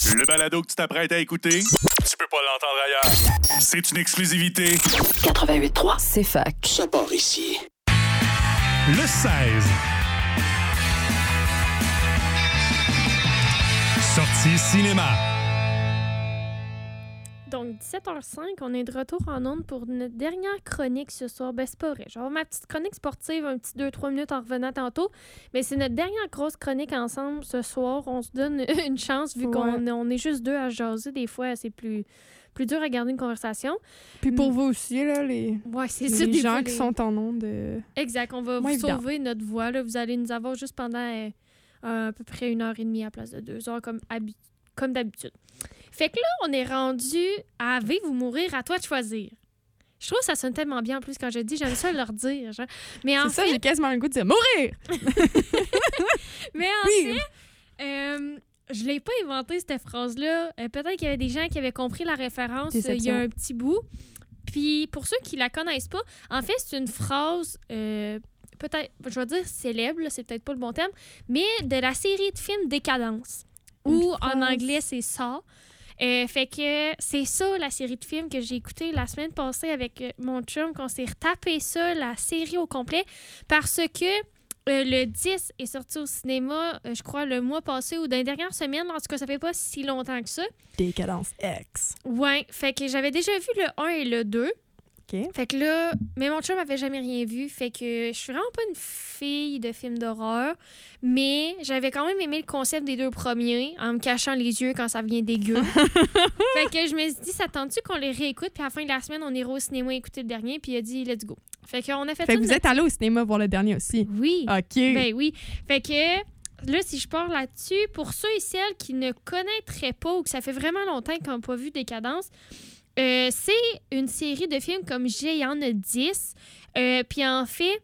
Le balado que tu t'apprêtes à écouter, tu peux pas l'entendre ailleurs. C'est une exclusivité. 88.3, C'est fac. ça part ici. Le 16. Sortie cinéma. Donc, 17h05, on est de retour en ondes pour notre dernière chronique ce soir. Ben, c'est pas vrai. J'aurai ma petite chronique sportive, un petit 2-3 minutes en revenant tantôt. Mais c'est notre dernière grosse chronique ensemble ce soir. On se donne une chance, vu qu'on est juste deux à jaser. Des fois, c'est plus dur à garder une conversation. Puis pour vous aussi, là, Ouais, c'est les ça, des gens fois, qui sont en ondes. Exact. On va Moins vous évident. sauver notre voix. Là. Vous allez nous avoir juste pendant à peu près 1h30 à la place de 2 heures, comme d'habitude. Fait que là, on est rendu à vivre ou mourir, à toi de choisir. Je trouve que ça sonne tellement bien en plus quand je dis, j'aime ça leur dire. Genre. Mais en C'est ça, fait, j'ai quasiment le goût de dire mourir! mais en Oui. fait je l'ai pas inventé cette phrase-là. Peut-être qu'il y avait des gens qui avaient compris la référence il y Déception. a un petit bout. Puis pour ceux qui la connaissent pas, en fait, c'est une phrase peut-être, je vais dire célèbre, là, c'est peut-être pas le bon terme, mais de la série de films Décadence. Ou en anglais, c'est ça. Fait que c'est ça, la série de films que j'ai écouté la semaine passée avec mon chum, qu'on s'est retapé ça, la série au complet, parce que le 10 est sorti au cinéma, je crois, le mois passé ou dans les dernières semaines. En tout cas, ça fait pas si longtemps que ça. Décadence X. Ouais, fait que j'avais déjà vu le 1 et le 2. OK. Fait que là, mais mon chum m'avait jamais rien vu. Fait que je suis vraiment pas une fille de films d'horreur. Mais j'avais quand même aimé le concept des deux premiers en me cachant les yeux quand ça vient dégueu. Fait que je me suis dit, ça tente-tu qu'on les réécoute? Puis à la fin de la semaine, on ira au cinéma écouter le dernier. Puis il a dit, let's go. Fait qu'on a fait Fait ça. que vous êtes allé au cinéma voir le dernier aussi. Oui. OK. Ben oui. Fait que là, si je pars là-dessus, pour ceux et celles qui ne connaîtraient pas ou que ça fait vraiment longtemps qu'ils n'ont pas vu Décadence, c'est une série de films comme il y en a 10. Puis en fait,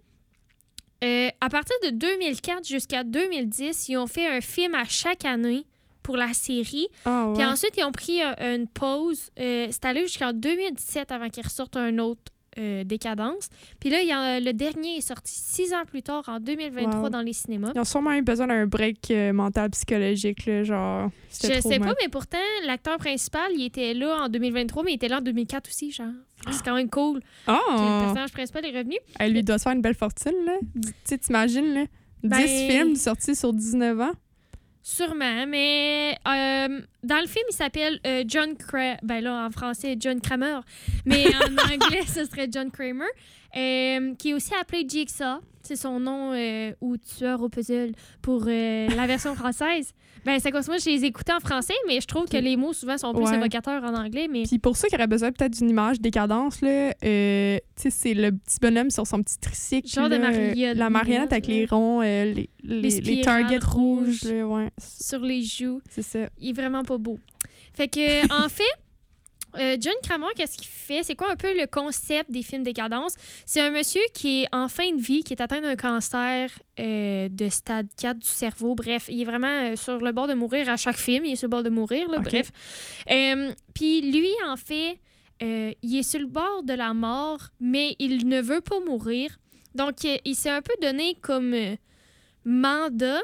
à partir de 2004 jusqu'à 2010, ils ont fait un film à chaque année pour la série. Ah ouais. Puis ensuite, ils ont pris une pause. C'est allé jusqu'en 2017 avant qu'ils ressortent un autre Décadence. Puis là, le dernier est sorti 6 ans plus tard, en 2023, Wow. dans les cinémas. Ils ont sûrement eu besoin d'un break mental psychologique, là, genre. Je sais pas, mais pourtant, l'acteur principal, il était là en 2023, mais il était là en 2004 aussi, genre. C'est quand même cool que le Oh! personnage principal est revenu. Elle lui doit se faire une belle fortune, là. Tu sais, t'imagines, là? 10 Ben- films sortis sur 19 ans. Sûrement, mais dans le film, il s'appelle John Kramer. Ben là, en français, John Kramer. Mais en anglais, ce serait John Kramer. Qui est aussi appelé Jigsaw. C'est son nom ou tueur au puzzle pour la version française. Ben, c'est comme ça, moi, je les écoutais en français, mais je trouve que les mots, souvent, sont plus Ouais. évocateurs en anglais. Mais Puis pour ceux qui auraient besoin peut-être d'une image Décadence, là, tu sais, c'est le petit bonhomme sur son petit tricycle. Genre de là, marionnette, la marionnette avec les ronds, les spirales targets rouges. rouges. Là, ouais, sur les joues, c'est ça. il est vraiment pas beau. Fait que, en fait, John Kramer, qu'est-ce qu'il fait? C'est quoi un peu le concept des films Décadence? C'est un monsieur qui est en fin de vie, qui est atteint d'un cancer de stade 4 du cerveau. Bref, il est vraiment sur le bord de mourir à chaque film. Il est sur le bord de mourir, là, Ok. bref. Puis lui, en fait, il est sur le bord de la mort, mais il ne veut pas mourir. Donc, il s'est un peu donné comme mandat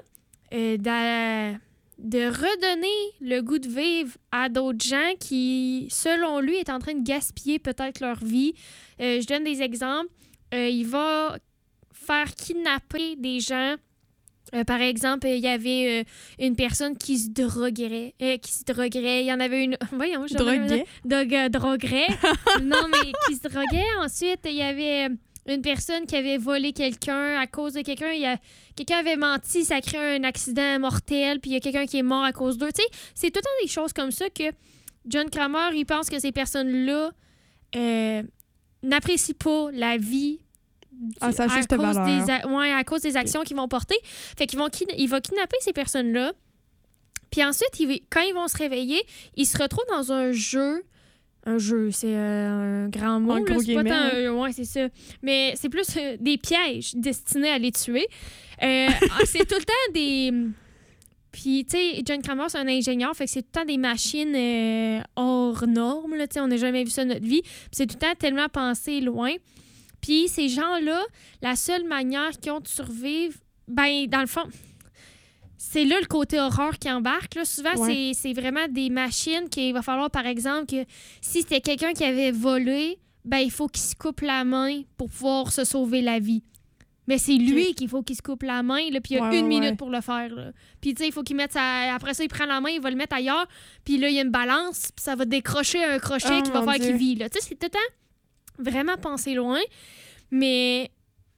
de redonner le goût de vivre à d'autres gens qui, selon lui, est en train de gaspiller peut-être leur vie. Je donne des exemples. Il va faire kidnapper des gens. Par exemple, il y avait une personne qui se droguerait. Il y en avait une... Voyons, je Droguait? droguerait. Non, mais qui se droguait. Ensuite, il y avait une personne qui avait volé quelqu'un à cause de quelqu'un. Quelqu'un avait menti, ça a créé un accident mortel, puis il y a quelqu'un qui est mort à cause d'eux. Tu sais, c'est tout le temps des choses comme ça que John Kramer, il pense que ces personnes-là n'apprécient pas la vie À sa juste valeur. à cause des actions qu'ils vont porter. Fait qu'il il va kidnapper ces personnes-là. Puis ensuite, quand ils vont se réveiller, ils se retrouvent dans un jeu. Un jeu, c'est un grand mot. Un Là, gros c'est pas guillemets, tant, ouais, c'est ça. Mais c'est plus des pièges destinés à les tuer. C'est tout le temps des... Puis, tu sais, John Kramer, c'est un ingénieur, fait que c'est tout le temps des machines hors normes, là, tu sais, on n'a jamais vu ça de notre vie. Puis c'est tout le temps tellement pensé loin. Puis ces gens-là, la seule manière qu'ils ont de survivre, ben, dans le fond, c'est là le côté horreur qui embarque. Là. Souvent, Ouais. c'est vraiment des machines qu'il va falloir, par exemple, que si c'était quelqu'un qui avait volé, ben il faut qu'il se coupe la main pour pouvoir se sauver la vie. Mais c'est lui qu'il faut qu'il se coupe la main, là, puis il y a une minute pour le faire. Là. Puis, tu sais, il faut qu'il mette après ça, il prend la main, il va le mettre ailleurs, puis là, il y a une balance, puis ça va décrocher un crochet qui va faire qu'il vit. Tu sais, c'est tout le temps vraiment pensé loin. Mais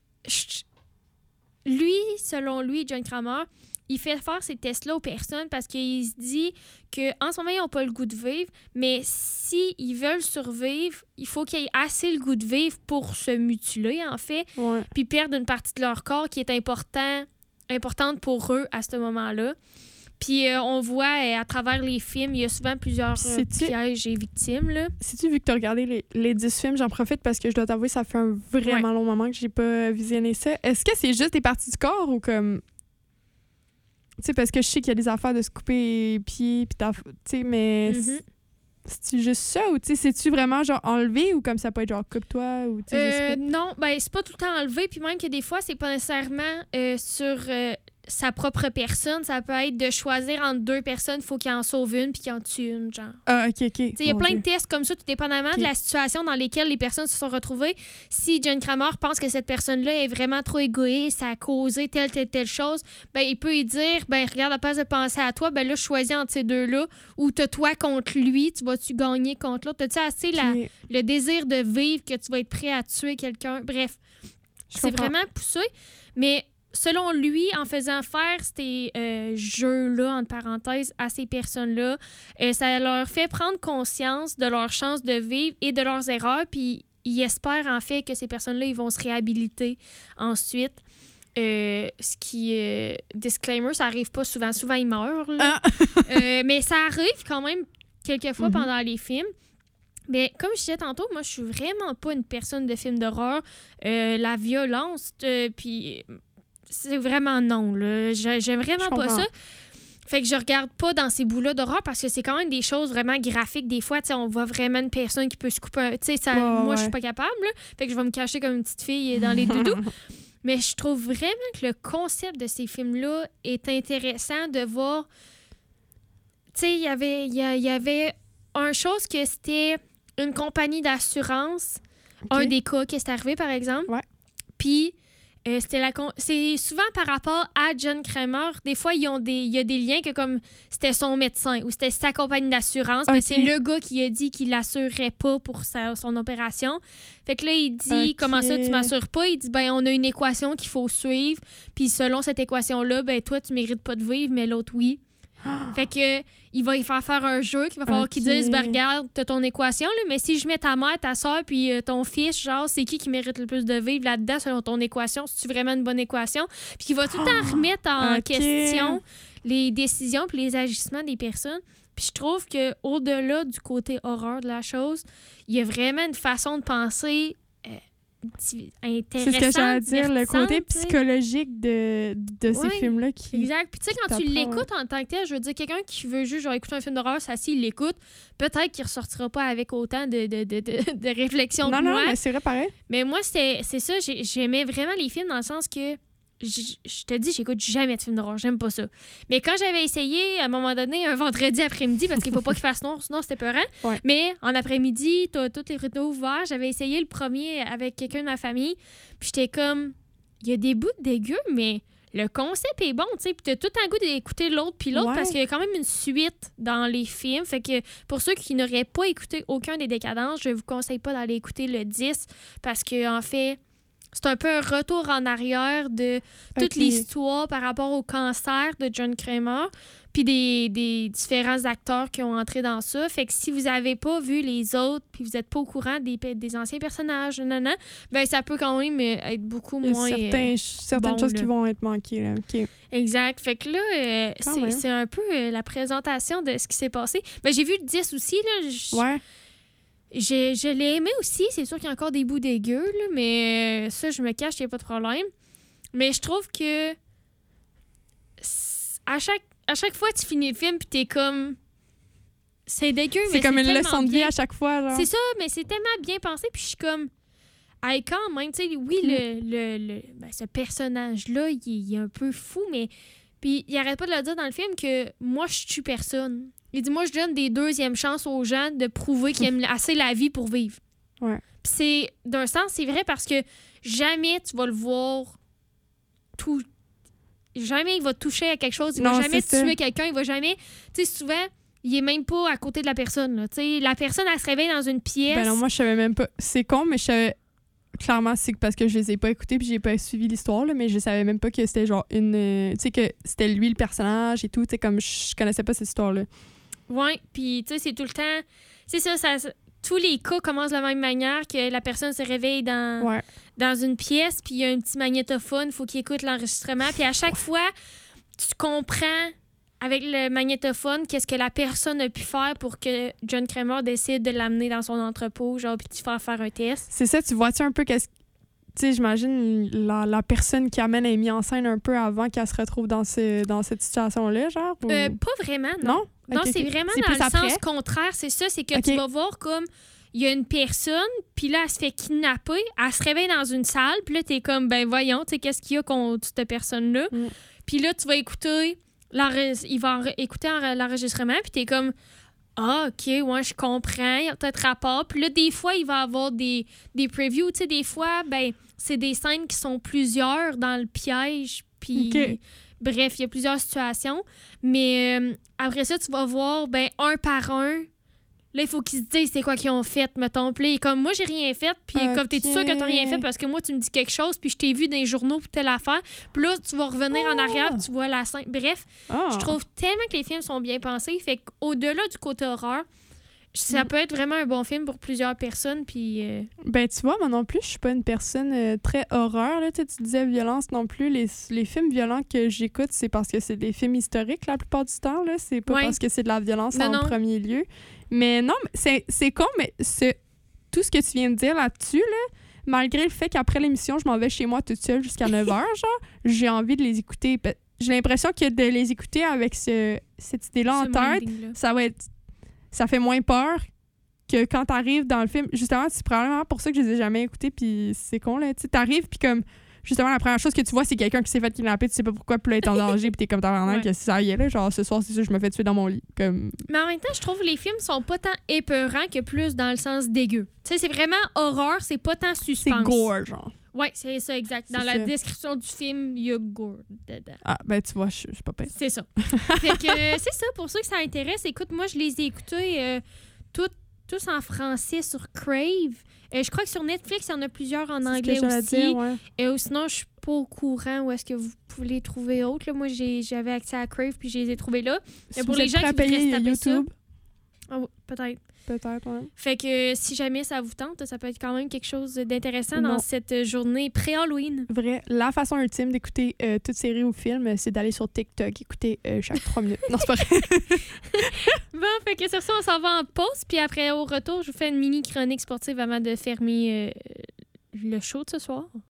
lui, selon lui, John Kramer, il fait faire ces tests-là aux personnes parce qu'il se dit qu'en ce moment, ils n'ont pas le goût de vivre, mais s'ils veulent survivre, il faut qu'ils aient assez le goût de vivre pour se mutiler, en fait, puis perdre une partie de leur corps qui est importante pour eux à ce moment-là. Puis on voit à travers les films, il y a souvent plusieurs pièges et victimes. Là. Si-tu, vu que tu as regardé les 10 films, j'en profite parce que je dois t'avouer, ça fait un vraiment long moment que j'ai pas visionné ça. Est-ce que c'est juste des parties du corps ou comme... Tu sais, parce que je sais qu'il y a des affaires de se couper les pieds, puis tu sais, mais c'est-tu juste ça ou tu sais, c'est-tu vraiment genre enlevé ou comme ça peut être genre coupe-toi ou tu sais, non, ben c'est pas tout le temps enlevé, puis même que des fois, c'est pas nécessairement sur sa propre personne. Ça peut être de choisir entre deux personnes, il faut qu'il en sauve une puis qu'il en tue une, genre. Ah, OK. Il y a plein de tests comme ça, tout dépendamment de la situation dans laquelle les personnes se sont retrouvées. Si John Kramer pense que cette personne-là est vraiment trop égoïste, ça a causé telle chose, ben il peut lui dire, ben regarde, à place de penser à toi, ben là, choisis entre ces deux-là, ou t'as toi contre lui, tu vas-tu gagner contre l'autre? T'as-tu assez le désir de vivre que tu vas être prêt à tuer quelqu'un? Bref, c'est vraiment poussé, mais... Selon lui, en faisant faire ces jeux-là, entre parenthèses, à ces personnes-là, ça leur fait prendre conscience de leur chance de vivre et de leurs erreurs, puis il espère en fait que ces personnes-là, ils vont se réhabiliter ensuite. Ce qui, disclaimer, ça arrive pas souvent. Souvent, ils meurent. Là. Mais ça arrive quand même quelquefois pendant les films. Mais comme je disais tantôt, moi, je suis vraiment pas une personne de film d'horreur. La violence, puis... C'est vraiment non, là. J'aime vraiment pas ça. Fait que je regarde pas dans ces bouts-là d'horreur parce que c'est quand même des choses vraiment graphiques. Des fois, on voit vraiment une personne qui peut se couper moi, je suis pas capable, là. Fait que je vais me cacher comme une petite fille dans les doudous. Mais je trouve vraiment que le concept de ces films-là est intéressant de voir... Tu sais, il y avait une chose que c'était une compagnie d'assurance. Un des cas qui est arrivé, par exemple. Puis... c'est souvent par rapport à John Kramer. Des fois, il y a des liens que comme c'était son médecin ou c'était sa compagnie d'assurance. Mais c'est le gars qui a dit qu'il l'assurerait pas pour son opération. Fait que là, il dit comment ça, tu m'assures pas? Il dit ben on a une équation qu'il faut suivre. Puis selon cette équation-là, ben toi, tu mérites pas de vivre, mais l'autre, oui. Fait que il va y faire un jeu qu'il va falloir qu'il dise ben regarde, t'as ton équation là, mais si je mets ta mère, ta soeur puis ton fils, genre c'est qui mérite le plus de vivre là-dedans selon ton équation, c'est-tu vraiment une bonne équation? Puis qu'il va tout le temps remettre en question les décisions puis les agissements des personnes. Puis je trouve que au-delà du côté horreur de la chose, il y a vraiment une façon de penser intéressante. C'est ce que j'allais dire, le côté psychologique de ces films-là. Exact. Puis tu sais, quand tu l'écoutes en tant que tel, je veux dire, quelqu'un qui veut juste genre, écouter un film d'horreur, ça, s'il l'écoute, peut-être qu'il ressortira pas avec autant de réflexion que moi. Non, mais c'est vrai, pareil. Mais moi, c'est ça, j'aimais vraiment les films dans le sens que je te dis, j'écoute jamais de films d'horreur, j'aime pas ça. Mais quand j'avais essayé, à un moment donné, un vendredi après-midi, parce qu'il faut pas qu'il fasse noir, sinon c'était peurant, mais en après-midi, t'as tous les rideaux ouverts, j'avais essayé le premier avec quelqu'un de ma famille, puis j'étais comme, il y a des bouts dégueux, mais le concept est bon, tu sais, puis t'as tout un goût d'écouter l'autre puis l'autre, parce qu'il y a quand même une suite dans les films, fait que pour ceux qui n'auraient pas écouté aucun des Décadences, je vous conseille pas d'aller écouter le 10, parce que en fait... C'est un peu un retour en arrière de toute l'histoire par rapport au cancer de John Kramer, puis des différents acteurs qui ont entré dans ça. Fait que si vous n'avez pas vu les autres, puis vous n'êtes pas au courant des anciens personnages, ben ça peut quand même être beaucoup moins certaines choses qui vont être manquées. Là. Okay. Exact. Fait que là, c'est un peu la présentation de ce qui s'est passé. Ben, j'ai vu le 10 aussi. Là, je l'ai aimé aussi. C'est sûr qu'il y a encore des bouts dégueux, là, mais ça, je me cache, il n'y a pas de problème. Mais je trouve que à chaque fois, tu finis le film puis t'es comme... C'est dégueu, mais c'est comme une leçon de vie à chaque fois. Genre. C'est ça, mais c'est tellement bien pensé. Puis je suis comme... Hey, quand même, tu sais, oui, ce personnage-là, il est un peu fou, mais Puis il arrête pas de le dire dans le film que moi, je tue personne. Il dit, moi, je donne des deuxièmes chances aux gens de prouver qu'ils aiment assez la vie pour vivre. Ouais. Puis c'est, d'un sens, c'est vrai parce que jamais tu vas le voir tout. Jamais il va toucher à quelque chose. Il va jamais tuer quelqu'un. Il va jamais. Tu sais, souvent, il est même pas à côté de la personne. Là. Tu sais, la personne, elle se réveille dans une pièce. Ben non, moi, je savais même pas. C'est con, mais je savais. Clairement, c'est parce que je les ai pas écoutés puis j'ai pas suivi l'histoire, là, mais je savais même pas que c'était genre une. Tu sais, que c'était lui le personnage et tout. Tu sais, comme je connaissais pas cette histoire-là. Ouais, puis tu sais, c'est tout le temps. C'est ça, tous les cas commencent de la même manière, que la personne se réveille dans une pièce, puis il y a un petit magnétophone, il faut qu'il écoute l'enregistrement. Puis à chaque fois, tu comprends avec le magnétophone qu'est-ce que la personne a pu faire pour que John Kramer décide de l'amener dans son entrepôt, genre, puis de faire un test. C'est ça, tu vois-tu un peu qu'est-ce. Tu sais, j'imagine la personne qui amène est mise en scène un peu avant qu'elle se retrouve dans cette situation-là, genre? Ou... Pas vraiment, non. Non, okay, c'est vraiment c'est dans le après? sens contraire. C'est ça, c'est que tu vas voir comme il y a une personne, puis là, elle se fait kidnapper, elle se réveille dans une salle, puis là, t'es comme, ben voyons, tu sais, qu'est-ce qu'il y a contre cette personne-là? Puis là, tu vas écouter, il va écouter l'enregistrement, puis t'es comme, ah, OK, ouais, je comprends, il y a peut-être rapport. Puis là, des fois, il va y avoir des previews, tu sais, des fois, ben, c'est des scènes qui sont plusieurs dans le piège, puis... Bref, il y a plusieurs situations. Mais après ça, tu vas voir, ben, un par un. Là, il faut qu'ils se disent c'est quoi qu'ils ont fait, mettons. Puis là, il est comme, moi, j'ai rien fait. Puis comme, t'es sûr que t'as rien fait parce que moi, tu me dis quelque chose, puis je t'ai vu dans les journaux pour telle affaire. Puis là, tu vas revenir en arrière, puis tu vois la scène. Bref, je trouve tellement que les films sont bien pensés. Fait qu'au-delà du côté horreur, ça peut être vraiment un bon film pour plusieurs personnes. Puis ben, tu vois, moi non plus, je suis pas une personne très horreur. Là. Tu disais violence non plus. Les films violents que j'écoute, c'est parce que c'est des films historiques la plupart du temps. Là. C'est pas parce que c'est de la violence en premier lieu. Mais non, c'est con, mais tout ce que tu viens de dire là-dessus, là, malgré le fait qu'après l'émission, je m'en vais chez moi toute seule jusqu'à 9h, genre, j'ai envie de les écouter. J'ai l'impression que de les écouter avec cette idée-là en tête, ça fait moins peur que quand t'arrives dans le film. Justement, c'est probablement pour ça que je les ai jamais écoutés, puis c'est con, là. Tu sais, t'arrives, puis comme, justement, la première chose que tu vois, c'est quelqu'un qui s'est fait kidnapper, tu sais pas pourquoi, puis là, il est en danger, puis t'es comme tabarnak, que ça y est, là, genre, ce soir, c'est sûr, je me fais tuer dans mon lit. Comme... Mais en même temps, je trouve que les films sont pas tant épeurants que plus dans le sens dégueu. Tu sais, c'est vraiment horreur, c'est pas tant suspense. C'est gore, genre. Oui, c'est ça, exact. Dans la description du film, il y a gore dedans. Ah, ben tu vois, je suis pas pire. C'est ça. Fait que c'est ça, pour ceux que ça intéresse. Écoute, moi, je les ai écoutés tous en français sur Crave. Je crois que sur Netflix, il y en a plusieurs en anglais aussi. Dire, ouais. Sinon, je suis pas au courant où est-ce que vous pouvez les trouver autres. Là, moi, j'avais accès à Crave puis je les ai trouvés là. Si pour les gens qui voudraient se taper YouTube. Ça, peut-être. Peut-être, ouais. Fait que si jamais ça vous tente, ça peut être quand même quelque chose d'intéressant dans cette journée pré-Halloween. Vrai. La façon ultime d'écouter toute série ou film, c'est d'aller sur TikTok, écouter chaque 3 minutes. Non, c'est pas vrai. Bon, fait que sur ça, on s'en va en pause. Puis après, au retour, je vous fais une mini chronique sportive avant de fermer le show de ce soir.